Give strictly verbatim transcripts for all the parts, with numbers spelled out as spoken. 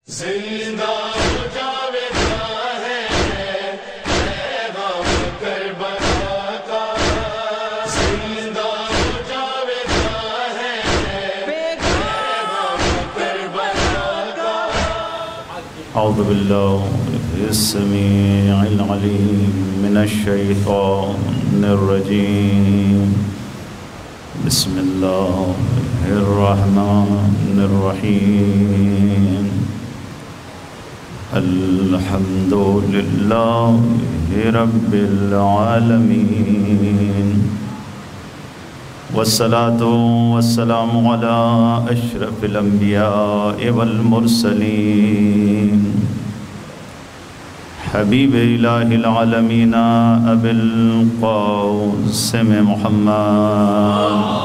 زندہ ہو جاویدہ ہے پیغام کربلا کا، زندہ ہو جاویدہ ہے پیغام کربلا کا۔ اعوذ باللہ السمیع العلیم من الشیطان الرجیم، بسم اللہ الرحمن الرحیم، الحمد للہ رب العالمین، والصلاة والسلام علی اشرف الانبیاء والمرسلین، حبیب الہ العالمین ابی القاسم محمد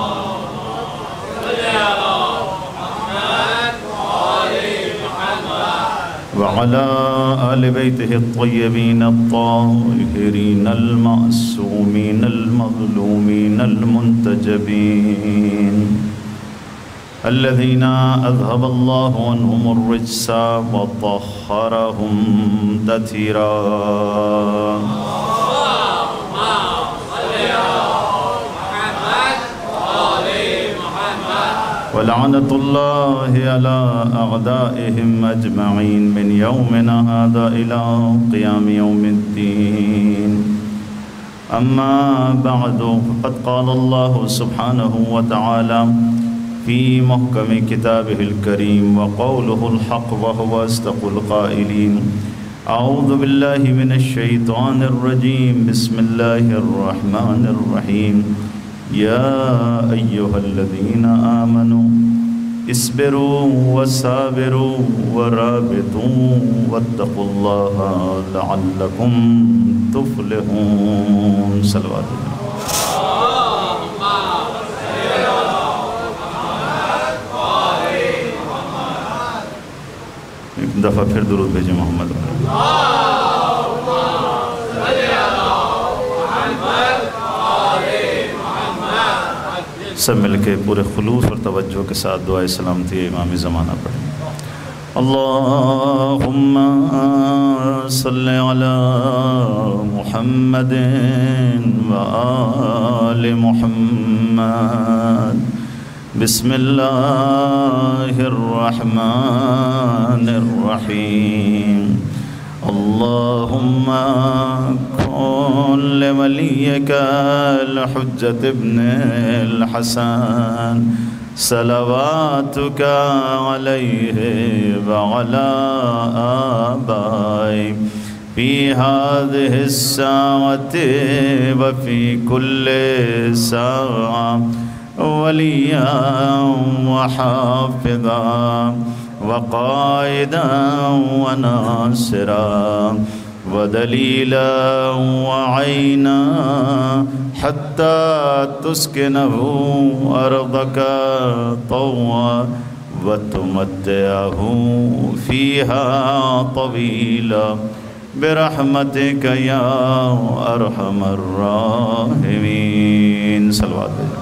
وعلى آل بيته الطيبين الطاهرين المعصومين المظلومين المنتجبين الذين أذهب الله عنهم الرجس وطهرهم تطهيرا. ولعنة الله على أعدائهم أجمعين من يومنا هذا إلى قيام يوم الدين. أما بعد، فقد قال الله سبحانه وتعالى في محكم كتابه الكريم وقوله الحق وهو أصدق القائلين. أعوذ بالله من الشيطان الرجيم، بسم الله الرحمن الرحيم. يا أيها الذين آمنوا اصبروا وصابروا ورابطوا واتقوا الله لعلكم تفلحون. صلوات اللہ. ایک دفعہ پھر درود بھیجیں محمد. سب مل کے پورے خلوص اور توجہ کے ساتھ دعائے سلامتی امام زمانہ پڑھیں. اللہم صلی علی محمد و آل محمد. بسم اللہ الرحمن الرحیم. اللہم کن لولیک الحجۃ ابن الحسن صلواتک علیہ وعلی آبائہ فی هذه الساعة وفی کل ساعة ولیا وحافظا وقائدا وناصرا ودلیلا وعینا حتی تسکنہ ارضک طوعا وتمتعہ فیہا طویلا برحمتک یا ارحم الراحمین. صلوات اللہ.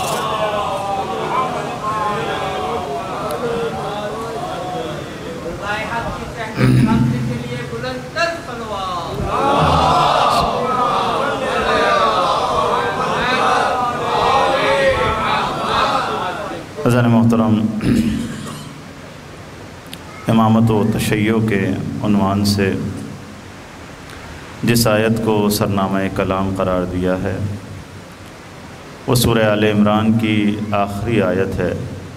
حضرات محترم، امامت و تشیع کے عنوان سے جس آیت کو سرنامہ کلام قرار دیا ہے وہ سورہ آل عمران کی آخری آیت ہے،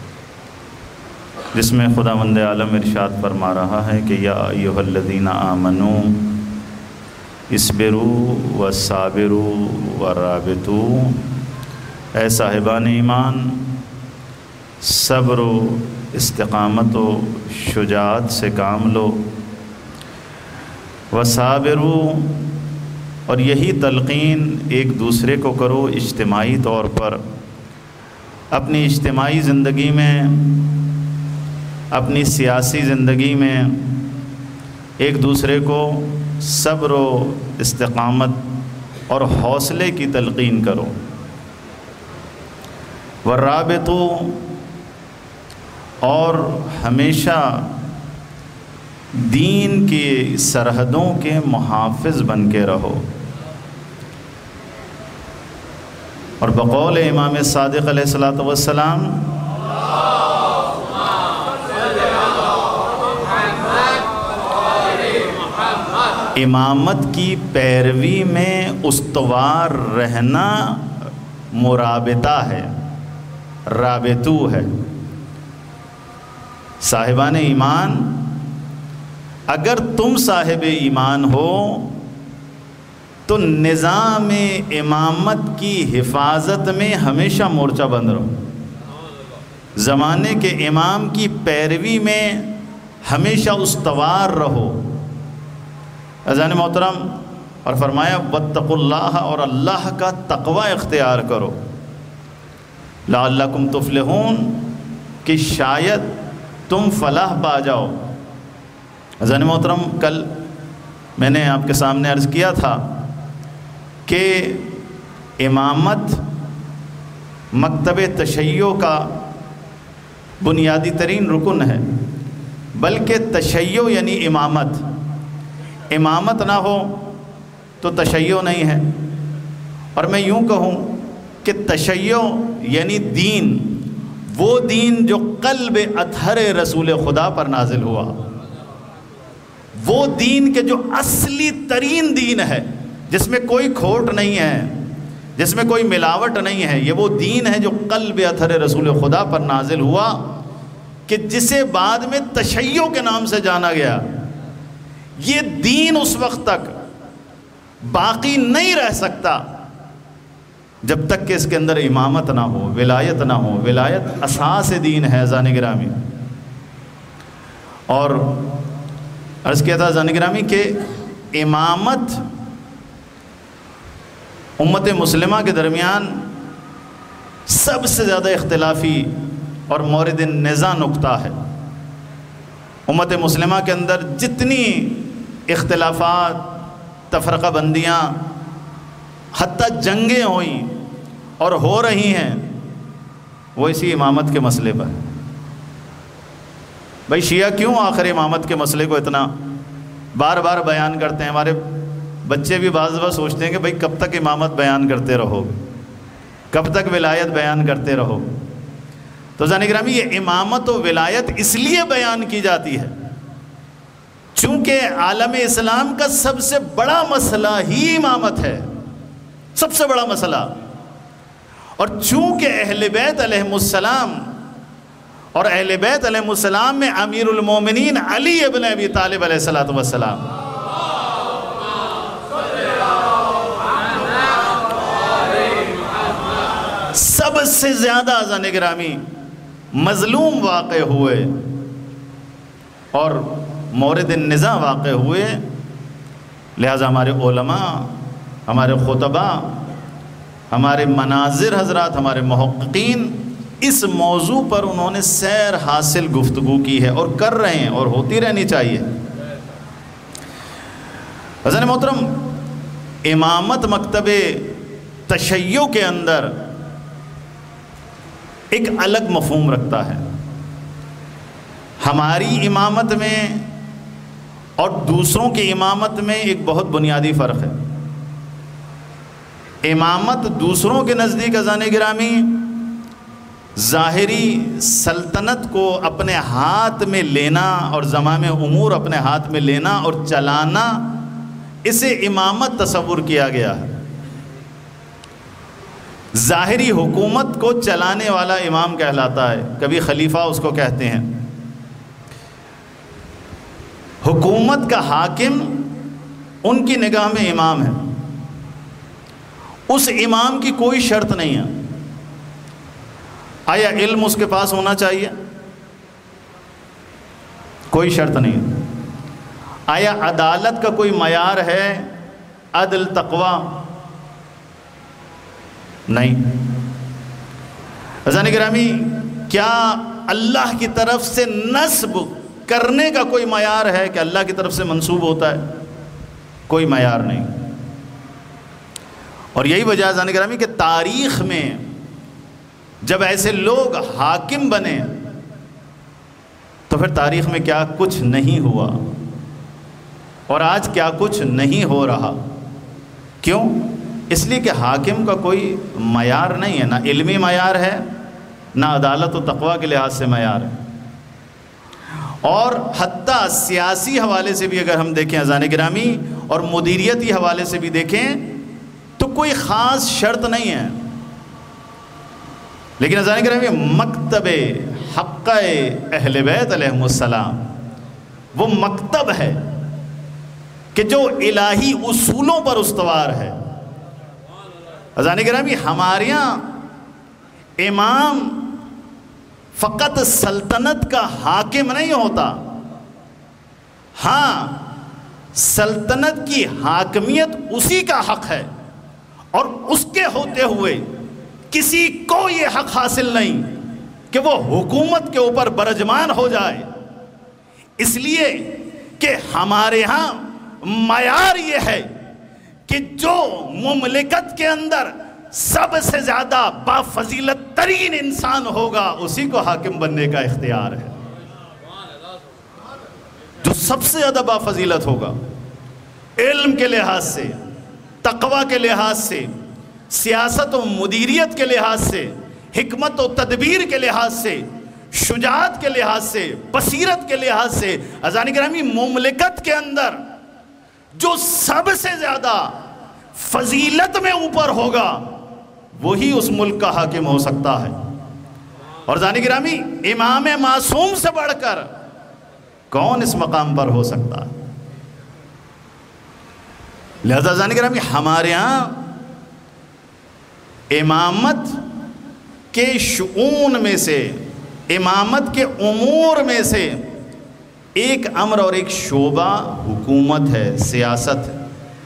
جس میں خداوند عالم ارشاد فرما رہا ہے کہ یا ایھا الذین آمنوا اصبروا وصابروا ورابطوا. اے صاحبان ایمان، صبر و استقامت و شجاعت سے کام لو. وصابروا، اور یہی تلقین ایک دوسرے کو کرو اجتماعی طور پر، اپنی اجتماعی زندگی میں، اپنی سیاسی زندگی میں ایک دوسرے کو صبر و استقامت اور حوصلے کی تلقین کرو. والرابطو، اور ہمیشہ دین کی سرحدوں کے محافظ بن کے رہو. اور بقول امام صادق علیہ الصلوۃ والسلام امامت کی پیروی میں استوار رہنا مرابطہ ہے، رابطو ہے. صاحبان ایمان، اگر تم صاحب ایمان ہو تو نظام امامت کی حفاظت میں ہمیشہ مورچہ بند رہو. زمانے کے امام کی پیروی میں ہمیشہ استوار رہو. عزیزان محترم، اور فرمایا واتقوا اللہ، اور اللہ کا تقوی اختیار کرو. لعلکم تفلحون، کہ شاید تم فلاح پا جاؤ. عزیزان محترم، کل میں نے آپ کے سامنے عرض کیا تھا کہ امامت مکتب تشیع کا بنیادی ترین رکن ہے، بلکہ تشیع یعنی امامت. امامت نہ ہو تو تشیع نہیں ہے. اور میں یوں کہوں کہ تشیع یعنی دین، وہ دین جو قلب اطہر رسول خدا پر نازل ہوا، وہ دین کے جو اصلی ترین دین ہے، جس میں کوئی کھوٹ نہیں ہے، جس میں کوئی ملاوٹ نہیں ہے. یہ وہ دین ہے جو قلب اطہر رسول خدا پر نازل ہوا، کہ جسے بعد میں تشیع کے نام سے جانا گیا. یہ دین اس وقت تک باقی نہیں رہ سکتا جب تک کہ اس کے اندر امامت نہ ہو، ولایت نہ ہو. ولایت اساس دین ہے عزیزان گرامی. اور عرض کیا تھا عزیزان گرامی کہ امامت امت مسلمہ کے درمیان سب سے زیادہ اختلافی اور مورد نزاع نقطہ ہے. امت مسلمہ کے اندر جتنی اختلافات، تفرقہ بندیاں، حتیٰ جنگیں ہوئیں اور ہو رہی ہیں، وہ اسی امامت کے مسئلے پر. بھائی شیعہ کیوں آخر امامت کے مسئلے کو اتنا بار بار بیان کرتے ہیں؟ ہمارے بچے بھی بعض بار سوچتے ہیں کہ بھائی کب تک امامت بیان کرتے رہو، کب تک ولایت بیان کرتے رہو. تو عزیزان گرامی، یہ امامت و ولایت اس لیے بیان کی جاتی ہے چونکہ عالم اسلام کا سب سے بڑا مسئلہ ہی امامت ہے، سب سے بڑا مسئلہ. اور چونکہ اہل بیت علیہم السلام اور اہل بیت علیہم السلام میں امیر المومنین علی ابن ابی طالب علیہ الصلوۃ والسلام سب سے زیادہ عزیزان گرامی مظلوم واقع ہوئے اور مورد نزاع واقع ہوئے، لہذا ہمارے علماء، ہمارے خطباء، ہمارے مناظر حضرات، ہمارے محققین اس موضوع پر انہوں نے سیر حاصل گفتگو کی ہے اور کر رہے ہیں اور ہوتی رہنی چاہیے. عزیزان محترم، امامت مکتب تشیع کے اندر ایک الگ مفہوم رکھتا ہے. ہماری امامت میں اور دوسروں کی امامت میں ایک بہت بنیادی فرق ہے. امامت دوسروں کے نزدیک عزیزان گرامی ظاہری سلطنت کو اپنے ہاتھ میں لینا اور زمام امور اپنے ہاتھ میں لینا اور چلانا، اسے امامت تصور کیا گیا ہے. ظاہری حکومت کو چلانے والا امام کہلاتا ہے، کبھی خلیفہ اس کو کہتے ہیں. حکومت کا حاکم ان کی نگاہ میں امام ہے. اس امام کی کوئی شرط نہیں ہے. آیا علم اس کے پاس ہونا چاہیے؟ کوئی شرط نہیں. آیا عدالت کا کوئی معیار ہے؟ عدل، تقوی؟ نہیں. عزیزان گرامی، کیا اللہ کی طرف سے نسب کرنے کا کوئی معیار ہے کہ اللہ کی طرف سے منسوب ہوتا ہے؟ کوئی معیار نہیں. اور یہی وجہ ہے عزیزان گرامی کہ تاریخ میں جب ایسے لوگ حاکم بنے تو پھر تاریخ میں کیا کچھ نہیں ہوا. اور آج کیا کچھ نہیں ہو رہا. کیوں؟ اس لیے کہ حاکم کا کوئی معیار نہیں ہے، نہ علمی معیار ہے نہ عدالت و تقوی کے لحاظ سے معیار ہے. اور حتیٰ سیاسی حوالے سے بھی اگر ہم دیکھیں اذان گرامی، اور مدیریتی حوالے سے بھی دیکھیں تو کوئی خاص شرط نہیں ہے. لیکن اذان گرامی مکتب حق اہل بیت علیہم السلام وہ مکتب ہے کہ جو الہی اصولوں پر استوار ہے. اذان گرامی ہمارے یہاں امام فقط سلطنت کا حاکم نہیں ہوتا، ہاں سلطنت کی حاکمیت اسی کا حق ہے، اور اس کے ہوتے ہوئے کسی کو یہ حق حاصل نہیں کہ وہ حکومت کے اوپر برجمان ہو جائے. اس لیے کہ ہمارے ہاں معیار یہ ہے کہ جو مملکت کے اندر سب سے زیادہ بافضیلت ترین انسان ہوگا اسی کو حاکم بننے کا اختیار ہے. جو سب سے زیادہ بافضیلت ہوگا علم کے لحاظ سے، تقوی کے لحاظ سے، سیاست و مدیریت کے لحاظ سے، حکمت و تدبیر کے لحاظ سے، شجاعت کے لحاظ سے، بصیرت کے لحاظ سے، اذان گرامی مملکت کے اندر جو سب سے زیادہ فضیلت میں اوپر ہوگا وہی اس ملک کا حاکم ہو سکتا ہے. اور اذان گرامی امام معصوم سے بڑھ کر کون اس مقام پر ہو سکتا ہے؟ لہذا اذان گرامی ہمارے ہاں امامت کے شؤون میں سے، امامت کے امور میں سے ایک امر اور ایک شعبہ حکومت ہے، سیاست ہے.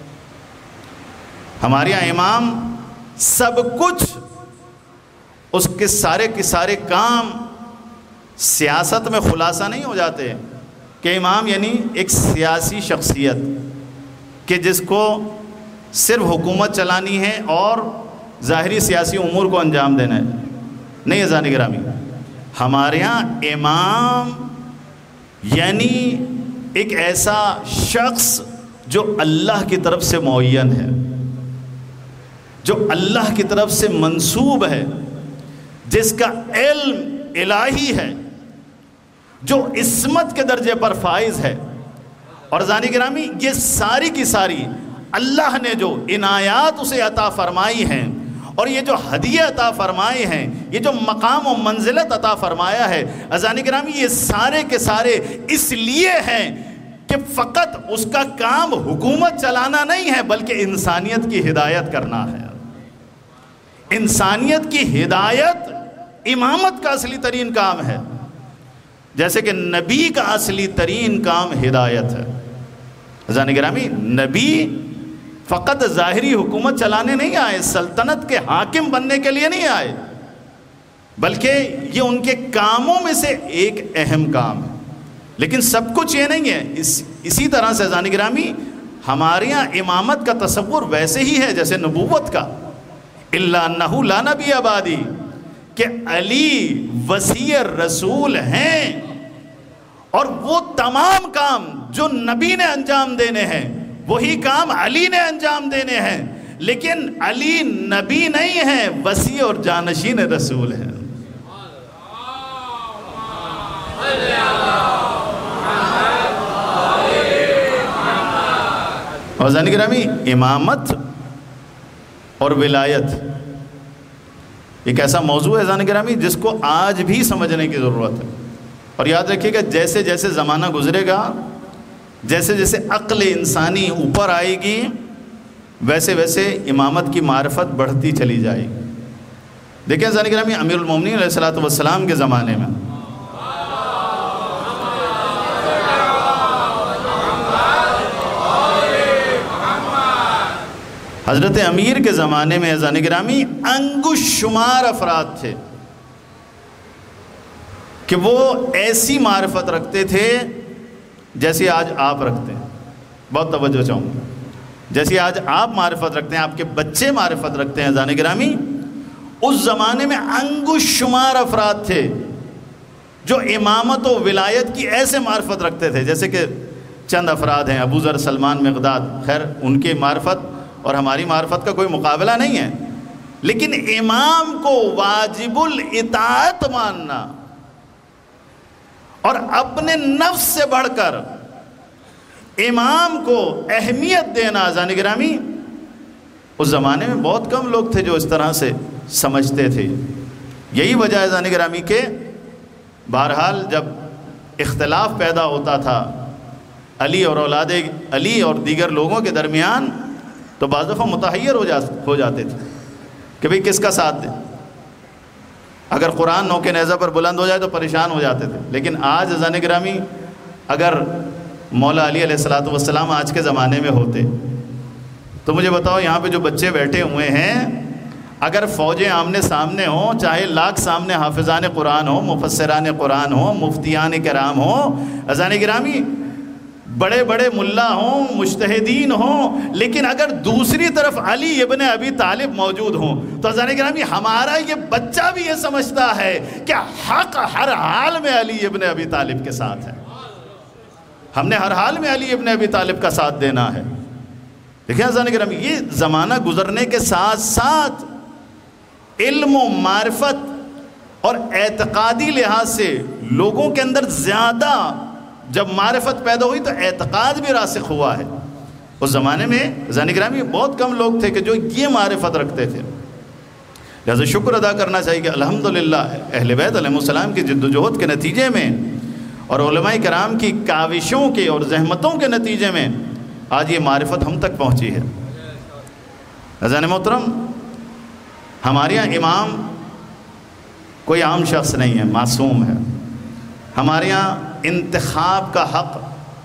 ہمارے یہاں امام سب کچھ، اس کے سارے کے سارے کام سیاست میں خلاصہ نہیں ہو جاتے کہ امام یعنی ایک سیاسی شخصیت کہ جس کو صرف حکومت چلانی ہے اور ظاہری سیاسی امور کو انجام دینا ہے. نہیں اذان گرامی، ہمارے ہاں امام یعنی ایک ایسا شخص جو اللہ کی طرف سے معین ہے، جو اللہ کی طرف سے منسوب ہے، جس کا علم الہی ہے، جو عصمت کے درجے پر فائز ہے. اور اذان گرامی یہ ساری کی ساری اللہ نے جو عنایات اسے عطا فرمائی ہیں، اور یہ جو ہدیے عطا فرمائے ہیں، یہ جو مقام و منزلت عطا فرمایا ہے، اذان گرامی یہ سارے کے سارے اس لیے ہیں کہ فقط اس کا کام حکومت چلانا نہیں ہے بلکہ انسانیت کی ہدایت کرنا ہے. انسانیت کی ہدایت امامت کا اصلی ترین کام ہے، جیسے کہ نبی کا اصلی ترین کام ہدایت ہے. اذان گرامی نبی فقط ظاہری حکومت چلانے نہیں آئے، سلطنت کے حاکم بننے کے لیے نہیں آئے، بلکہ یہ ان کے کاموں میں سے ایک اہم کام ہے. لیکن سب کچھ یہ نہیں ہے. اس اسی طرح سے اذان گرامی ہمارے یہاں امامت کا تصور ویسے ہی ہے جیسے نبوت کا، الا انہ لا نبی بعدی، کہ علی وصی رسول ہیں اور وہ تمام کام جو نبی نے انجام دینے ہیں وہی کام علی نے انجام دینے ہیں. لیکن علی نبی نہیں ہے، وصی اور جانشین رسول ہیں. اور اذان گرامی امامت اور ولایت ایک ایسا موضوع ہے اذان گرامی جس کو آج بھی سمجھنے کی ضرورت ہے. اور یاد رکھیے گا جیسے جیسے زمانہ گزرے گا، جیسے جیسے عقل انسانی اوپر آئے گی، ویسے ویسے امامت کی معرفت بڑھتی چلی جائے گی. دیکھیں اذان گرامی امیر المومنین علیہ الصلوۃ والسلام کے زمانے میں حضرت امیر کے زمانے میں اذان گرامی انگوش شمار افراد تھے کہ وہ ایسی معرفت رکھتے تھے جیسے آج آپ رکھتے ہیں. بہت توجہ چاہوں گا. جیسے آج آپ معرفت رکھتے ہیں، آپ کے بچے معرفت رکھتے ہیں اذان گرامی، اس زمانے میں انگوش شمار افراد تھے جو امامت و ولایت کی ایسے معرفت رکھتے تھے جیسے کہ چند افراد ہیں، ابو ذر، سلمان، مقداد، خیر ان کی معرفت اور ہماری معرفت کا کوئی مقابلہ نہیں ہے، لیکن امام کو واجب الاطاعت ماننا اور اپنے نفس سے بڑھ کر امام کو اہمیت دینا، عزیزان گرامی اس زمانے میں بہت کم لوگ تھے جو اس طرح سے سمجھتے تھے۔ یہی وجہ ہے عزیزان گرامی کہ بہرحال جب اختلاف پیدا ہوتا تھا علی اور اولاد علی اور دیگر لوگوں کے درمیان تو بعض دفعہ متحیر ہو جا ہو جاتے تھے کہ بھئی کس کا ساتھ دیں۔ اگر قرآن نوک نیزہ پر بلند ہو جائے تو پریشان ہو جاتے تھے، لیکن آج عزیزان گرامی اگر مولا علی علیہ الصلوۃ والسلام آج کے زمانے میں ہوتے تو مجھے بتاؤ یہاں پہ جو بچے بیٹھے ہوئے ہیں، اگر فوجیں آمنے سامنے ہوں، چاہے لاکھ سامنے حافظان قرآن ہوں، مفسران قرآن ہوں، مفتیان کرام ہوں، عزیزان گرامی بڑے بڑے ملا ہوں، مجتہدین ہوں، لیکن اگر دوسری طرف علی ابن ابی طالب موجود ہوں تو عزیزان گرامی ہمارا یہ بچہ بھی یہ سمجھتا ہے کہ حق ہر حال میں علی ابن ابی طالب کے ساتھ ہے، ہم نے ہر حال میں علی ابن ابی طالب کا ساتھ دینا ہے۔ دیکھیں عزیزان گرامی یہ زمانہ گزرنے کے ساتھ ساتھ علم و معرفت اور اعتقادی لحاظ سے لوگوں کے اندر زیادہ جب معرفت پیدا ہوئی تو اعتقاد بھی راسخ ہوا ہے۔ اس زمانے میں عزیزان گرامی بہت کم لوگ تھے کہ جو یہ معرفت رکھتے تھے، لہذا شکر ادا کرنا چاہیے کہ الحمدللہ اہل بیت علیہ السلام کی جد و جہد کے نتیجے میں اور علماء کرام کی کاوشوں کے اور زحمتوں کے نتیجے میں آج یہ معرفت ہم تک پہنچی ہے۔ عزیزان محترم ہمارے یہاں امام کوئی عام شخص نہیں ہے، معصوم ہے۔ ہمارے یہاں انتخاب کا حق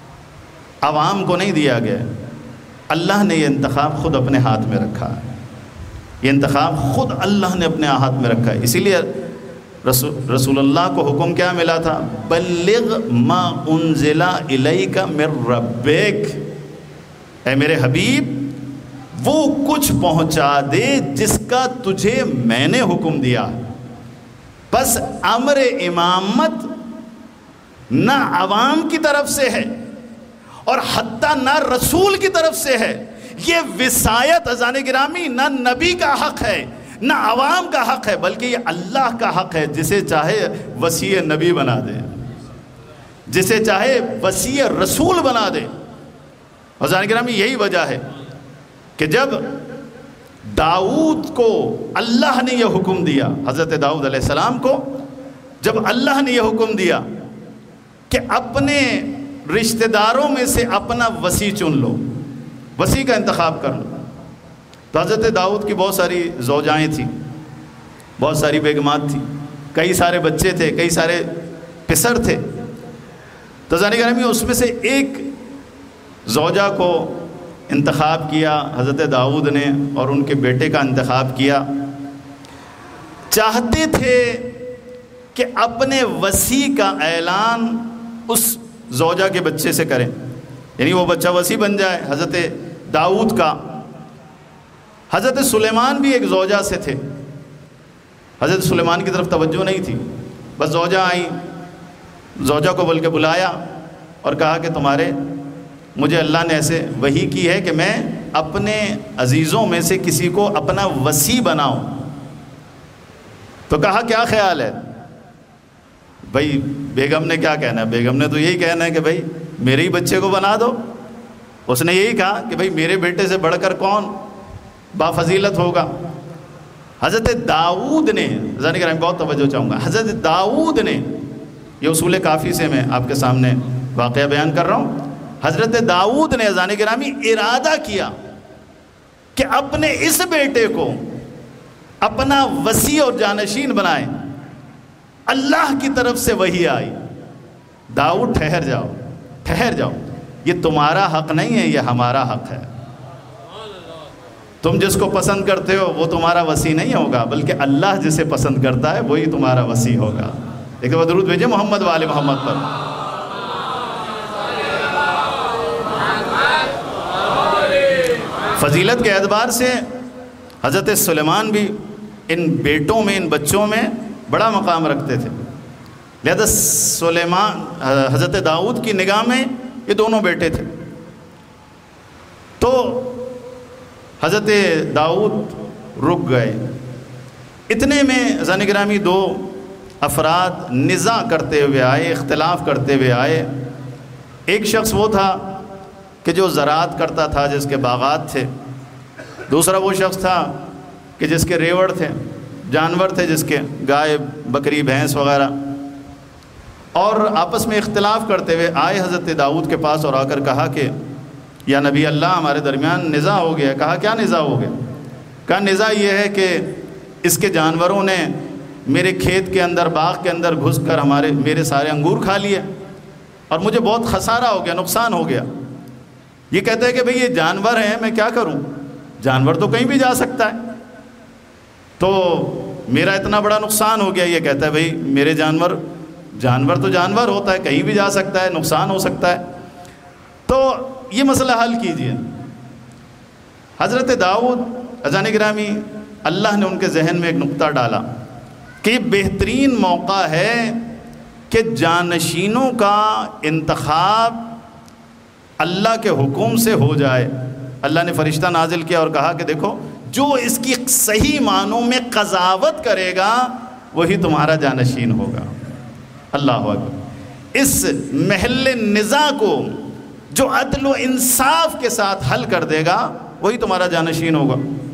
عوام کو نہیں دیا گیا، اللہ نے یہ انتخاب خود اپنے ہاتھ میں رکھا ہے، یہ انتخاب خود اللہ نے اپنے ہاتھ میں رکھا ہے۔ اسی لیے رسول رسول اللہ کو حکم کیا ملا تھا؟ بلغ ما انزل الیک من ربک، اے میرے حبیب وہ کچھ پہنچا دے جس کا تجھے میں نے حکم دیا۔ بس امر امامت نہ عوام کی طرف سے ہے اور حتیٰ نہ رسول کی طرف سے ہے، یہ وصایت عزیزان گرامی نہ نبی کا حق ہے نہ عوام کا حق ہے، بلکہ یہ اللہ کا حق ہے، جسے چاہے وصی نبی بنا دے، جسے چاہے وصی رسول بنا دے۔ عزیزان گرامی یہی وجہ ہے کہ جب داؤد کو اللہ نے یہ حکم دیا، حضرت داؤد علیہ السلام کو جب اللہ نے یہ حکم دیا کہ اپنے رشتہ داروں میں سے اپنا وصی چن لو، وصی کا انتخاب کر لو، تو حضرت داؤد کی بہت ساری زوجائیں تھیں، بہت ساری بیگمات تھیں، کئی سارے بچے تھے، کئی سارے پسر تھے، تو عزیزان گرامی اس میں سے ایک زوجہ کو انتخاب کیا حضرت داؤد نے اور ان کے بیٹے کا انتخاب کیا۔ چاہتے تھے کہ اپنے وصی کا اعلان اس زوجہ کے بچے سے کریں، یعنی وہ بچہ وصی بن جائے حضرت داؤد کا۔ حضرت سلیمان بھی ایک زوجہ سے تھے، حضرت سلیمان کی طرف توجہ نہیں تھی، بس زوجہ آئیں، زوجہ کو بول کے بلایا اور کہا کہ تمہارے مجھے اللہ نے ایسے وحی کی ہے کہ میں اپنے عزیزوں میں سے کسی کو اپنا وصی بناؤں۔ تو کہا کیا خیال ہے؟ بھائی بیگم نے کیا کہنا ہے؟ بیگم نے تو یہی کہنا ہے کہ بھائی میرے ہی بچے کو بنا دو۔ اس نے یہی کہا کہ بھائی میرے بیٹے سے بڑھ کر کون بافضیلت ہوگا۔ حضرت داؤد نے، ذرا کریں بہت توجہ چاہوں گا، حضرت داؤد نے، یہ اصول کافی سے میں آپ کے سامنے واقعہ بیان کر رہا ہوں، حضرت داؤد نے اذان گرامی ارادہ کیا کہ اپنے اس بیٹے کو اپنا وصی اور جانشین بنائے۔ اللہ کی طرف سے وحی آئی، داؤد ٹھہر جاؤ ٹھہر جاؤ، یہ تمہارا حق نہیں ہے، یہ ہمارا حق ہے۔ تم جس کو پسند کرتے ہو وہ تمہارا وصی نہیں ہوگا، بلکہ اللہ جسے پسند کرتا ہے وہی تمہارا وصی ہوگا۔ ایک دفعہ درود بھیجیں محمد وآل محمد پر۔ فضیلت کے اعتبار سے حضرت سلیمان بھی ان بیٹوں میں، ان بچوں میں بڑا مقام رکھتے تھے، لہذا سلیمان حضرت داؤد کی نگاہ میں یہ دونوں بیٹے تھے. تو حضرت داؤد رک گئے. اتنے میں عزیزان گرامی دو افراد نزاع کرتے ہوئے آئے, اختلاف کرتے ہوئے آئے. ایک شخص وہ تھا کہ جو زراعت کرتا تھا, جس کے باغات تھے. دوسرا وہ شخص تھا کہ جس کے ریوڑ تھے, جانور تھے, جس کے گائے بکری بھینس وغیرہ. اور آپس میں اختلاف کرتے ہوئے آئے حضرت داؤد کے پاس اور آ کر کہا کہ یا نبی اللہ, ہمارے درمیان نزاع ہو گیا. کہا کیا نزاع ہو گیا؟ کہا نزاع یہ ہے کہ اس کے جانوروں نے میرے کھیت کے اندر, باغ کے اندر گھس کر ہمارے میرے سارے انگور کھا لیے اور مجھے بہت خسارہ ہو گیا, نقصان ہو گیا. یہ کہتا ہے کہ بھئی یہ جانور ہیں, میں کیا کروں؟ جانور تو کہیں بھی جا سکتا ہے, تو میرا اتنا بڑا نقصان ہو گیا. یہ کہتا ہے بھئی میرے جانور جانور تو جانور ہوتا ہے, کہیں بھی جا سکتا ہے, نقصان ہو سکتا ہے. تو یہ مسئلہ حل کیجئے. حضرت داؤد اذان گرامی, اللہ نے ان کے ذہن میں ایک نقطہ ڈالا کہ یہ بہترین موقع ہے کہ جانشینوں کا انتخاب اللہ کے حکم سے ہو جائے. اللہ نے فرشتہ نازل کیا اور کہا کہ دیکھو, جو اس کی صحیح معنوں میں قضاوت کرے گا وہی تمہارا جانشین ہوگا. اللہ اکبر. اس محل نزاع کو جو عدل و انصاف کے ساتھ حل کر دے گا وہی تمہارا جانشین ہوگا.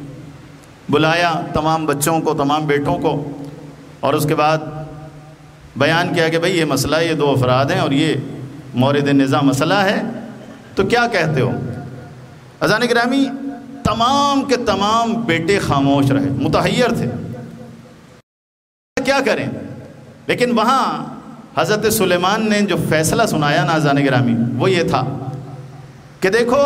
بلایا تمام بچوں کو, تمام بیٹوں کو, اور اس کے بعد بیان کیا کہ بھئی یہ مسئلہ, یہ دو افراد ہیں اور یہ مورد نزاع مسئلہ ہے, تو کیا کہتے ہو؟ اذان گرامی تمام کے تمام بیٹے خاموش رہے, متحیر تھے, کیا کریں. لیکن وہاں حضرت سلیمان نے جو فیصلہ سنایا نا اذان گرامی, وہ یہ تھا کہ دیکھو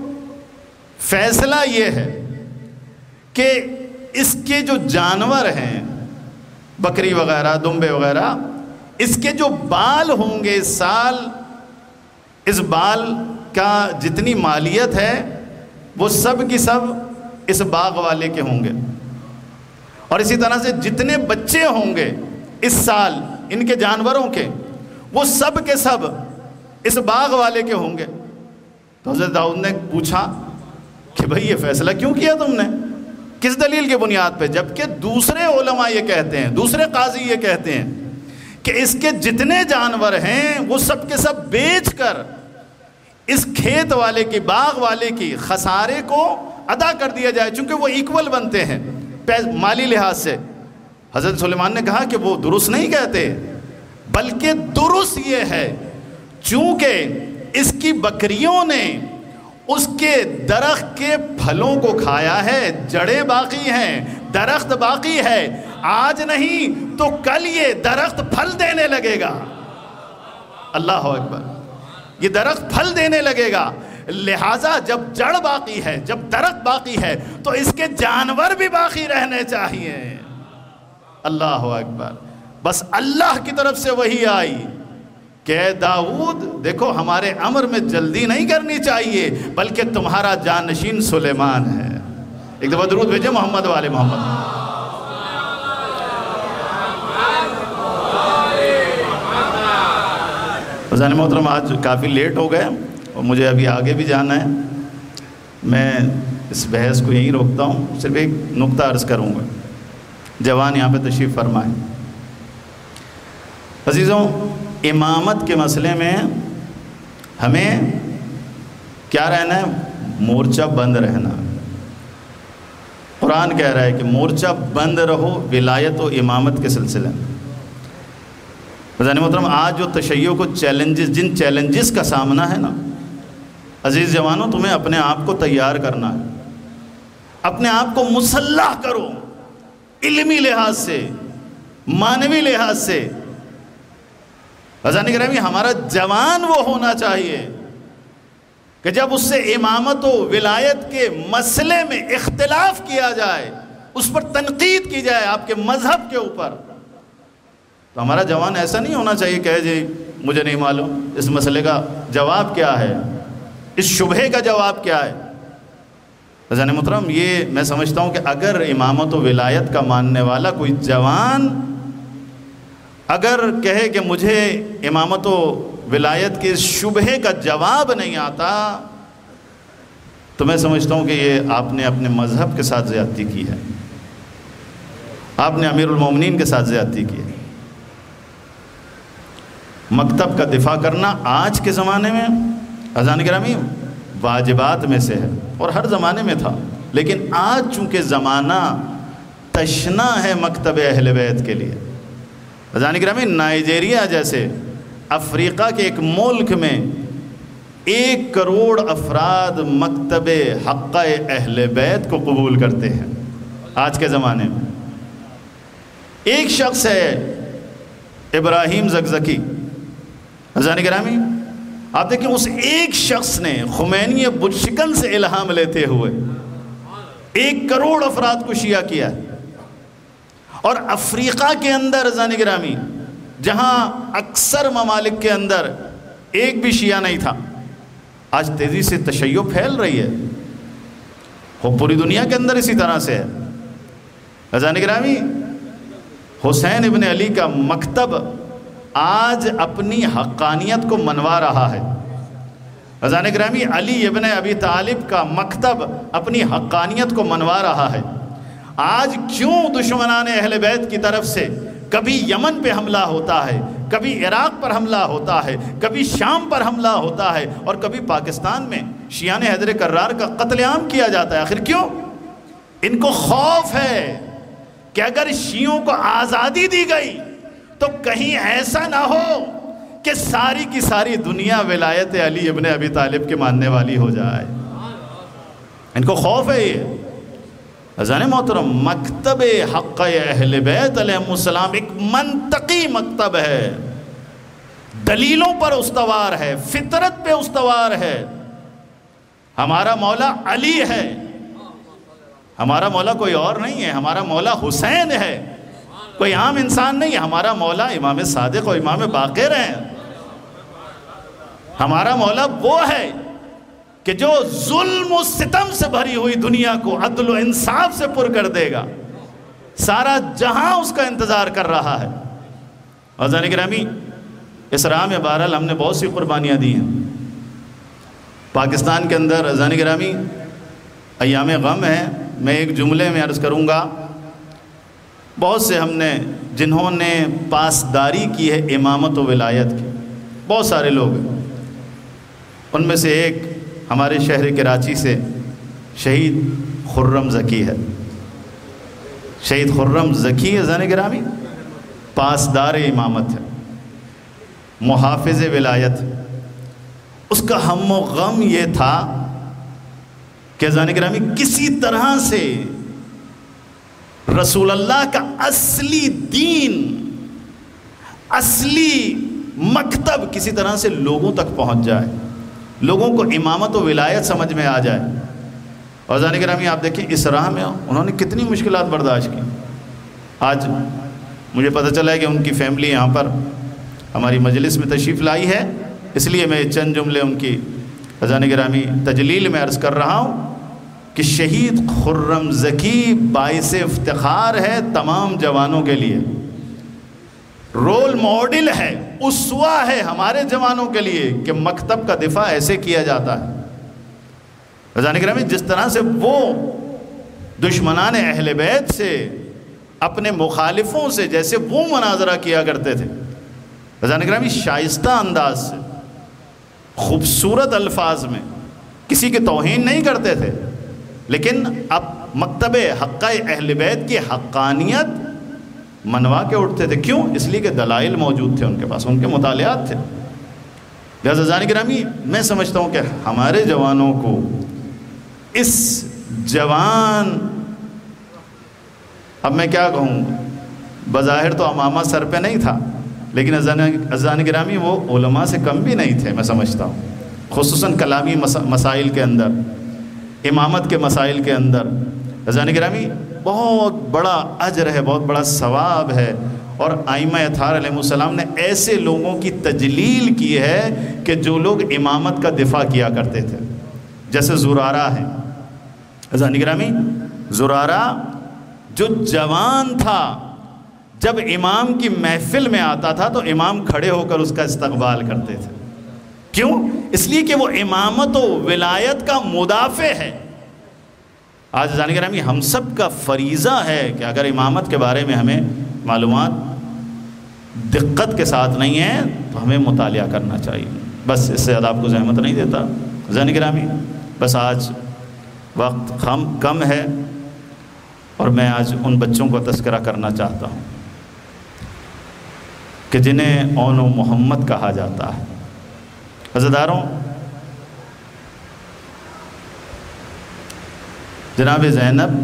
فیصلہ یہ ہے کہ اس کے جو جانور ہیں, بکری وغیرہ, دمبے وغیرہ, اس کے جو بال ہوں گے اس سال, اس بال کا جتنی مالیت ہے وہ سب کی سب اس باغ والے کے ہوں گے. اور اسی طرح سے جتنے بچے ہوں گے اس سال ان کے جانوروں کے, وہ سب کے سب اس باغ والے کے ہوں گے. تو حضرت داؤد نے پوچھا کہ بھئی یہ فیصلہ کیوں کیا تم نے, کس دلیل کے بنیاد پہ؟ جبکہ دوسرے علماء یہ کہتے ہیں, دوسرے قاضی یہ کہتے ہیں کہ اس کے جتنے جانور ہیں وہ سب کے سب بیچ کر اس کھیت والے کی, باغ والے کی خسارے کو ادا کر دیا جائے, چونکہ وہ ایکول بنتے ہیں مالی لحاظ سے. حضرت سلیمان نے کہا کہ وہ درست نہیں کہتے, بلکہ درست یہ ہے چونکہ اس کی بکریوں نے اس کے درخت کے پھلوں کو کھایا ہے, جڑیں باقی ہیں, درخت باقی ہے, آج نہیں تو کل یہ درخت پھل دینے لگے گا. اللہ اکبر. یہ درخت پھل دینے لگے گا, لہٰذا جب جڑ باقی ہے, جب درخت باقی ہے, تو اس کے جانور بھی باقی رہنے چاہیے. اللہ اکبر. بس اللہ کی طرف سے وحی آئی کہ اے داؤد دیکھو, ہمارے امر میں جلدی نہیں کرنی چاہیے, بلکہ تمہارا جانشین سلیمان ہے. ایک دفعہ درود بھیجے محمد والے محمد. عزیزان محترم, آج کافی لیٹ ہو گئے اور مجھے ابھی آگے بھی جانا ہے. میں اس بحث کو یہیں روکتا ہوں, صرف ایک نقطہ عرض کروں گا. جوان یہاں پہ تشریف فرمائیں. عزیزوں, امامت کے مسئلے میں ہمیں کیا رہنا ہے؟ مورچہ بند رہنا. قرآن کہہ رہا ہے کہ مورچہ بند رہو ولایت و امامت کے سلسلے میں. عزیزان محترم, آج جو تشیع کو چیلنجز, جن چیلنجز کا سامنا ہے نا, عزیز جوانوں, تمہیں اپنے آپ کو تیار کرنا ہے. اپنے آپ کو مسلح کرو, علمی لحاظ سے, معنوی لحاظ سے. عزیزان گرامی, ہمارا جوان وہ ہونا چاہیے کہ جب اس سے امامت و ولایت کے مسئلے میں اختلاف کیا جائے, اس پر تنقید کی جائے آپ کے مذہب کے اوپر, تو ہمارا جوان ایسا نہیں ہونا چاہیے کہ جی مجھے نہیں معلوم اس مسئلے کا جواب کیا ہے, اس شبہے کا جواب کیا ہے. عزیزان محترم, یہ میں سمجھتا ہوں کہ اگر امامت و ولایت کا ماننے والا کوئی جوان اگر کہے کہ مجھے امامت و ولایت کے اس شبہے کا جواب نہیں آتا تو میں سمجھتا ہوں کہ یہ آپ نے اپنے مذہب کے ساتھ زیادتی کی ہے، آپ نے امیر المومنین کے ساتھ زیادتی کی ہے۔ مکتب کا دفاع کرنا آج کے زمانے میں عزیزان گرامی واجبات میں سے ہے، اور ہر زمانے میں تھا، لیکن آج چونکہ زمانہ تشنا ہے مکتب اہل بیت کے لیے۔ عزیزان گرامی نائجیریا جیسے افریقہ کے ایک ملک میں ایک کروڑ افراد مکتب حقہ اہل بیت کو قبول کرتے ہیں آج کے زمانے میں۔ ایک شخص ہے ابراہیم زکزکی، عزیزان گرامی آپ دیکھیں اس ایک شخص نے خمینی بت شکن سے الہام لیتے ہوئے ایک کروڑ افراد کو شیعہ کیا ہے، اور افریقہ کے اندر عزیزان گرامی جہاں اکثر ممالک کے اندر ایک بھی شیعہ نہیں تھا، آج تیزی سے تشیع پھیل رہی ہے، وہ پوری دنیا کے اندر اسی طرح سے ہے۔ عزیزان گرامی حسین ابن علی کا مکتب آج اپنی حقانیت کو منوا رہا ہے۔ عزیزان گرامی علی ابن ابی طالب کا مکتب اپنی حقانیت کو منوا رہا ہے۔ آج کیوں دشمنان اہل بیت کی طرف سے کبھی یمن پہ حملہ ہوتا ہے، کبھی عراق پر حملہ ہوتا ہے، کبھی شام پر حملہ ہوتا ہے، اور کبھی پاکستان میں شیعان حیدر کرار کا قتل عام کیا جاتا ہے؟ آخر کیوں؟ ان کو خوف ہے کہ اگر شیعوں کو آزادی دی گئی تو کہیں ایسا نہ ہو کہ ساری کی ساری دنیا ولایت علی ابن ابی طالب کے ماننے والی ہو جائے۔ ان کو خوف ہے یہ۔ عزیزان محترم مکتب حقہ اہل بیت علیہ السلام ایک منطقی مکتب ہے، دلیلوں پر استوار ہے، فطرت پہ استوار ہے۔ ہمارا مولا علی ہے، ہمارا مولا کوئی اور نہیں ہے، ہمارا مولا حسین ہے، کوئی عام انسان نہیں ہے۔ ہمارا مولا امام صادق اور امام باقر ہیں۔ ہمارا مولا وہ ہے کہ جو ظلم و ستم سے بھری ہوئی دنیا کو عدل و انصاف سے پر کر دے گا، سارا جہاں اس کا انتظار کر رہا ہے۔ عزیزان گرامی اس راہ میں بہرحال ہم نے بہت سی قربانیاں دی ہیں۔ پاکستان کے اندر عزیزان گرامی ایام غم ہے، میں ایک جملے میں عرض کروں گا، بہت سے ہم نے جنہوں نے پاسداری کی ہے امامت و ولایت کی، بہت سارے لوگ ہیں، ان میں سے ایک ہمارے شہر کراچی سے شہید خرم زکی ہے۔ شہید خرم زکی عزیزان گرامی پاسدار امامت ہے، محافظ ولایت ہے۔ اس کا ہم و غم یہ تھا کہ عزیزان گرامی کسی طرح سے رسول اللہ کا اصلی دین، اصلی مکتب کسی طرح سے لوگوں تک پہنچ جائے، لوگوں کو امامت و ولایت سمجھ میں آ جائے۔ اور عزیزان گرامی آپ دیکھیں اس راہ میں انہوں نے کتنی مشکلات برداشت کی۔ آج مجھے پتہ چلا ہے کہ ان کی فیملی یہاں پر ہماری مجلس میں تشریف لائی ہے، اس لیے میں چند جملے ان کی عزیزان گرامی تجلیل میں عرض کر رہا ہوں کہ شہید خرم زکی باعث افتخار ہے تمام جوانوں کے لیے، رول ماڈل ہے، اسوہ ہے ہمارے جوانوں کے لیے کہ مکتب کا دفاع ایسے کیا جاتا ہے۔ عزیزان گرامی جس طرح سے وہ دشمنان اہل بیت سے، اپنے مخالفوں سے جیسے وہ مناظرہ کیا کرتے تھے، عزیزان گرامی شائستہ انداز سے، خوبصورت الفاظ میں، کسی کی توہین نہیں کرتے تھے، لیکن اب مکتب حقہ اہل بیت کی حقانیت منوا کے اٹھتے تھے۔ کیوں؟ اس لیے کہ دلائل موجود تھے ان کے پاس، ان کے مطالعات تھے۔ لہذا عزیزان گرامی میں سمجھتا ہوں کہ ہمارے جوانوں کو اس جوان، اب میں کیا کہوں، بظاہر تو امامہ سر پہ نہیں تھا، لیکن عزیزان گرامی وہ علماء سے کم بھی نہیں تھے، میں سمجھتا ہوں، خصوصاً کلامی مسائل کے اندر، امامت کے مسائل کے اندر۔ عزیزان گرامی بہت بڑا اجر ہے، بہت بڑا ثواب ہے، اور ائمہ اطہار علیہ السلام نے ایسے لوگوں کی تجلیل کی ہے کہ جو لوگ امامت کا دفاع کیا کرتے تھے، جیسے زرارہ ہیں۔ عزیزان گرامی زرارہ جو جوان تھا، جب امام کی محفل میں آتا تھا تو امام کھڑے ہو کر اس کا استقبال کرتے تھے. کیوں؟ اس لیے کہ وہ امامت و ولایت کا مدافع ہے. آج جان گرامی ہم سب کا فریضہ ہے کہ اگر امامت کے بارے میں ہمیں معلومات دقت کے ساتھ نہیں ہیں تو ہمیں مطالعہ کرنا چاہیے. بس اس سے زیادہ آپ کو زحمت نہیں دیتا. جان گرامی بس آج وقت کم کم ہے اور میں آج ان بچوں کو تذکرہ کرنا چاہتا ہوں کہ جنہیں اون و محمد کہا جاتا ہے. عزیزاروں، جناب زینب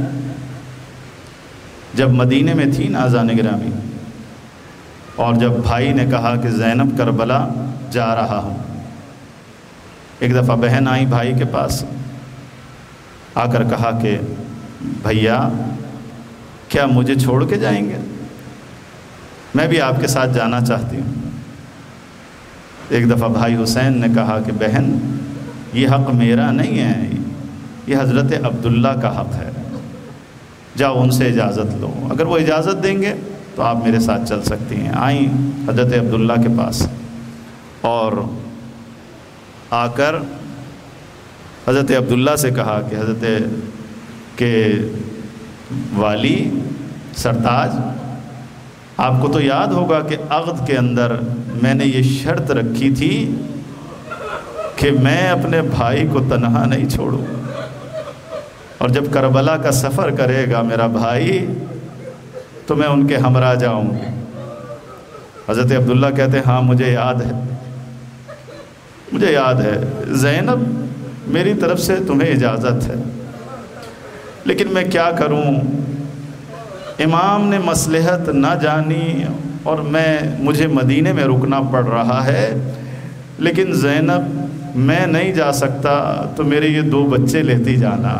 جب مدینے میں تھی نا آذان گرامی، اور جب بھائی نے کہا کہ زینب کربلا جا رہا ہوں، ایک دفعہ بہن آئی بھائی کے پاس، آ کر کہا کہ بھیا کیا مجھے چھوڑ کے جائیں گے؟ میں بھی آپ کے ساتھ جانا چاہتی ہوں. ایک دفعہ بھائی حسین نے کہا کہ بہن یہ حق میرا نہیں ہے، یہ حضرت عبداللہ کا حق ہے، جاؤ ان سے اجازت لو، اگر وہ اجازت دیں گے تو آپ میرے ساتھ چل سکتی ہیں. آئیں حضرت عبداللہ کے پاس اور آ کر حضرت عبداللہ سے کہا کہ حضرت کے والی سرتاج، آپ کو تو یاد ہوگا کہ عقد کے اندر میں نے یہ شرط رکھی تھی کہ میں اپنے بھائی کو تنہا نہیں چھوڑوں، اور جب کربلا کا سفر کرے گا میرا بھائی تو میں ان کے ہمراہ جاؤں گی. حضرت عبداللہ کہتے ہیں ہاں مجھے یاد ہے، مجھے یاد ہے زینب میری طرف سے تمہیں اجازت ہے، لیکن میں کیا کروں، امام نے مصلحت نہ جانی اور میں مجھے مدینے میں رکنا پڑ رہا ہے، لیکن زینب میں نہیں جا سکتا تو میرے یہ دو بچے لیتی جانا،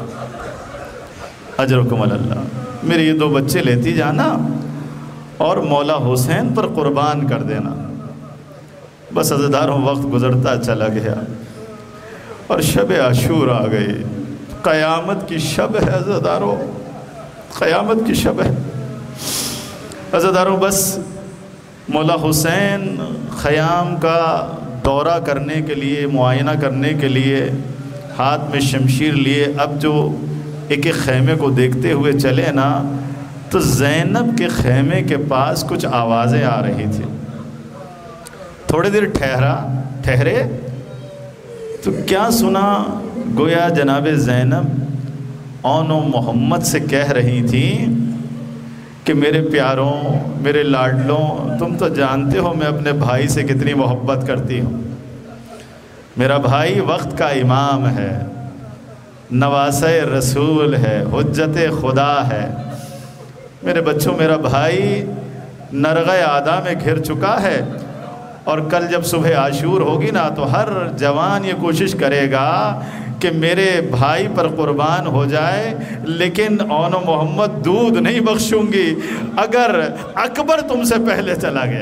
اجرکم اللہ، میرے یہ دو بچے لیتی جانا اور مولا حسین پر قربان کر دینا. بس عزیزاروں وقت گزرتا چلا گیا اور شب عاشور آ گئی. قیامت کی شب ہے عزیزاروں، قیامت کی شب ہے عزیزاروں. بس مولا حسین خیام کا دورہ کرنے کے لیے، معائنہ کرنے کے لیے ہاتھ میں شمشیر لیے اب جو ایک ایک خیمے کو دیکھتے ہوئے چلے نا، تو زینب کے خیمے کے پاس کچھ آوازیں آ رہی تھی. تھوڑی دیر ٹھہرا ٹھہرے تو کیا سنا، گویا جناب زینب اون و محمد سے کہہ رہی تھی کہ میرے پیاروں، میرے لاڈلوں، تم تو جانتے ہو میں اپنے بھائی سے کتنی محبت کرتی ہوں. میرا بھائی وقت کا امام ہے، نواسہ رسول ہے، حجت خدا ہے. میرے بچوں، میرا بھائی نرغہ آدھا میں گھر چکا ہے، اور کل جب صبح عاشور ہوگی نا تو ہر جوان یہ کوشش کرے گا کہ میرے بھائی پر قربان ہو جائے، لیکن اون و محمد دودھ نہیں بخشوں گی اگر اکبر تم سے پہلے چلا گیا،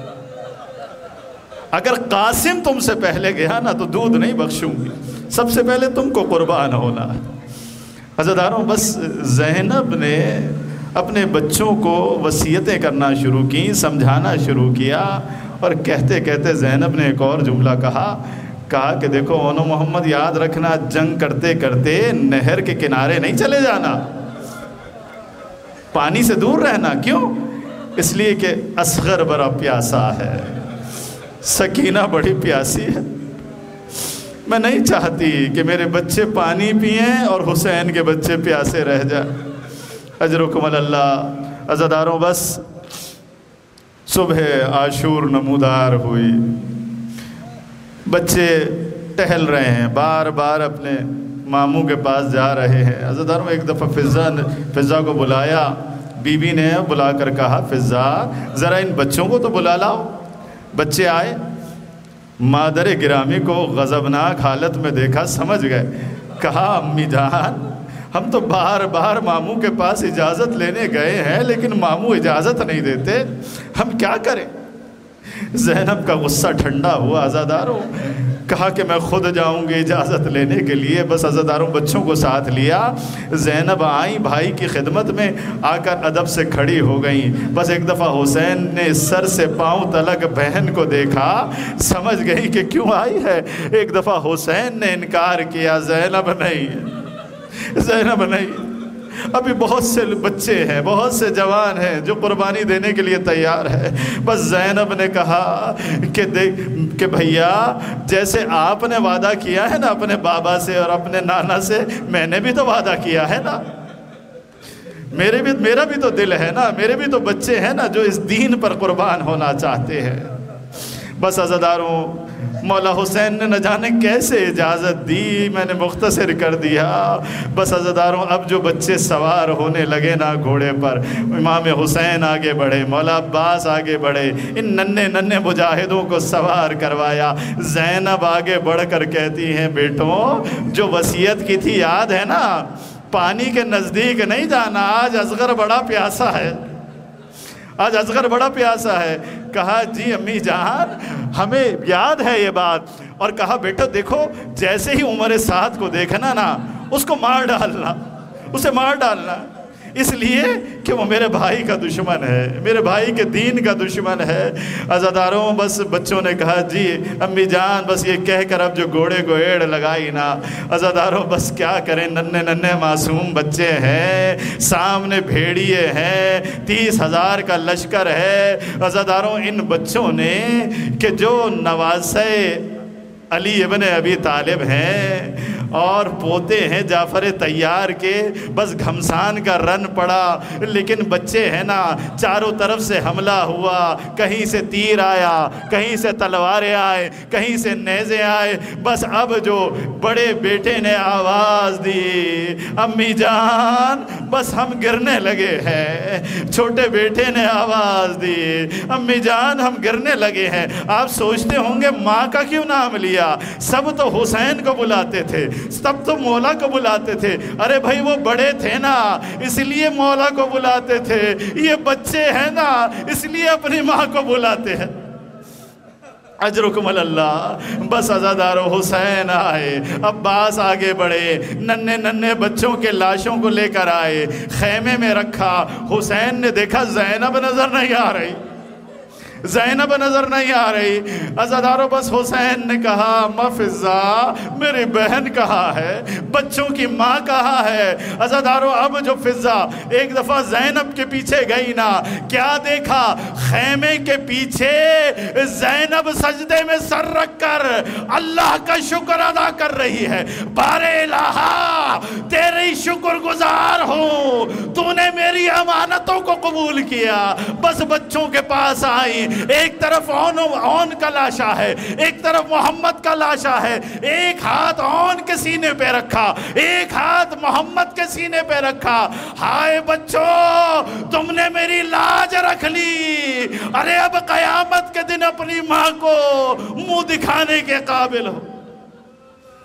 اگر قاسم تم سے پہلے گیا نا تو دودھ نہیں بخشوں گی، سب سے پہلے تم کو قربان ہونا. عزیزاروں بس زینب نے اپنے بچوں کو وصیتیں کرنا شروع کی، سمجھانا شروع کیا، اور کہتے کہتے زینب نے ایک اور جملہ کہا کہا کہ دیکھو اون و محمد، یاد رکھنا جنگ کرتے کرتے نہر کے کنارے نہیں چلے جانا، پانی سے دور رہنا. کیوں؟ اس لیے کہ اصغر بڑا پیاسا ہے، سکینہ بڑی پیاسی ہے. میں نہیں چاہتی کہ میرے بچے پانی پئیں اور حسین کے بچے پیاسے رہ جائیں. اجرکم اللہ. عزیزاروں بس صبح عاشور نمودار ہوئی، بچے ٹہل رہے ہیں، بار بار اپنے ماموں کے پاس جا رہے ہیں. عزیزاروں ایک دفعہ فضا نے فضا کو بلایا، بی بی نے بلا کر کہا فضا ذرا ان بچوں کو تو بلا لاؤ. بچے آئے، مادر گرامی کو غضبناک حالت میں دیکھا، سمجھ گئے. کہا امی جان ہم تو بار بار ماموں کے پاس اجازت لینے گئے ہیں لیکن ماموں اجازت نہیں دیتے، ہم کیا کریں؟ زینب کا غصہ ٹھنڈا ہوا. عزاداروں کہا کہ میں خود جاؤں گی اجازت لینے کے لیے. بس عزاداروں بچوں کو ساتھ لیا. زینب آئیں بھائی کی خدمت میں، آ کر ادب سے کھڑی ہو گئیں. بس ایک دفعہ حسین نے سر سے پاؤں تلک بہن کو دیکھا، سمجھ گئی کہ کیوں آئی ہے. ایک دفعہ حسین نے انکار کیا، زینب نہیں، زینب نہیں. ابھی بہت سے بچے ہیں، بہت سے جوان ہیں جو قربانی دینے کے لیے تیار ہے. بس زینب نے کہا کہ دیکھ کہ بھیا جیسے آپ نے وعدہ کیا ہے نا اپنے بابا سے اور اپنے نانا سے، میں نے بھی تو وعدہ کیا ہے نا. میرے بھی میرا بھی تو دل ہے نا، میرے بھی تو بچے ہیں نا جو اس دین پر قربان ہونا چاہتے ہیں. بس عزاداروں مولا حسین نے نہ جانے کیسے اجازت دی، میں نے مختصر کر دیا. بس عزاداروں اب جو بچے سوار ہونے لگے نا گھوڑے پر، امام حسین آگے بڑھے، مولا عباس آگے بڑھے، ان ننھے ننھے مجاہدوں کو سوار کروایا. زینب آگے بڑھ کر کہتی ہیں بیٹوں جو وصیت کی تھی یاد ہے نا، پانی کے نزدیک نہیں جانا، آج اصغر بڑا پیاسا ہے، آج اصغر بڑا پیاسا ہے. کہا جی امی جان ہمیں یاد ہے یہ بات. اور کہا بیٹا دیکھو جیسے ہی عمر سعد کو دیکھنا نا اس کو مار ڈالنا، اسے مار ڈالنا، اس لیے کہ وہ میرے بھائی کا دشمن ہے، میرے بھائی کے دین کا دشمن ہے. عزاداروں بس بچوں نے کہا جی امی جان بس یہ کہہ کر اب جو گھوڑے کو ایڑ لگائی نا. عزاداروں بس کیا کریں، ننھے ننھے معصوم بچے ہیں، سامنے بھیڑیے ہیں، تیس ہزار کا لشکر ہے. عزاداروں ان بچوں نے کہ جو نواسے علی ابن ابی طالب ہیں اور پوتے ہیں جعفر طیار کے، بس گھمسان کا رن پڑا. لیکن بچے ہیں نا، چاروں طرف سے حملہ ہوا، کہیں سے تیر آیا، کہیں سے تلواریں آئے، کہیں سے نیزے آئے. بس اب جو بڑے بیٹے نے آواز دی امی جان بس ہم گرنے لگے ہیں، چھوٹے بیٹے نے آواز دی امی جان ہم گرنے لگے ہیں. آپ سوچتے ہوں گے ماں کا کیوں نام لیا؟ سب تو حسین کو بلاتے تھے، سب تو مولا کو بلاتے تھے. ارے بھائی وہ بڑے تھے نا اس لیے مولا کو بلاتے تھے، یہ بچے ہیں نا اس لیے اپنی ماں کو بلاتے ہیں. اجرکم اللہ. بس عزادارو حسین آئے، عباس آگے بڑھے، ننھے ننھے بچوں کے لاشوں کو لے کر آئے، خیمے میں رکھا. حسین نے دیکھا زینب نظر نہیں آ رہی، زینب نظر نہیں آ رہی. عزادارو بس حسین نے کہا مفزا میری بہن کہاں ہے، بچوں کی ماں کہاں ہے. عزادارو اب جو فضا ایک دفعہ زینب کے پیچھے گئی نا، کیا دیکھا؟ خیمے کے پیچھے زینب سجدے میں سر رکھ کر اللہ کا شکر ادا کر رہی ہے. بارے الہا تیری شکر گزار ہوں، تو نے میری امانتوں کو قبول کیا. بس بچوں کے پاس آئی، ایک طرف اون اون کا لاشا ہے، ایک طرف محمد کا لاشا ہے. ایک ہاتھ اون کے سینے پہ رکھا، ایک ہاتھ محمد کے سینے پہ رکھا. ہائے بچوں تم نے میری لاج رکھ لی، ارے اب قیامت کے دن اپنی ماں کو منہ دکھانے کے قابل ہو.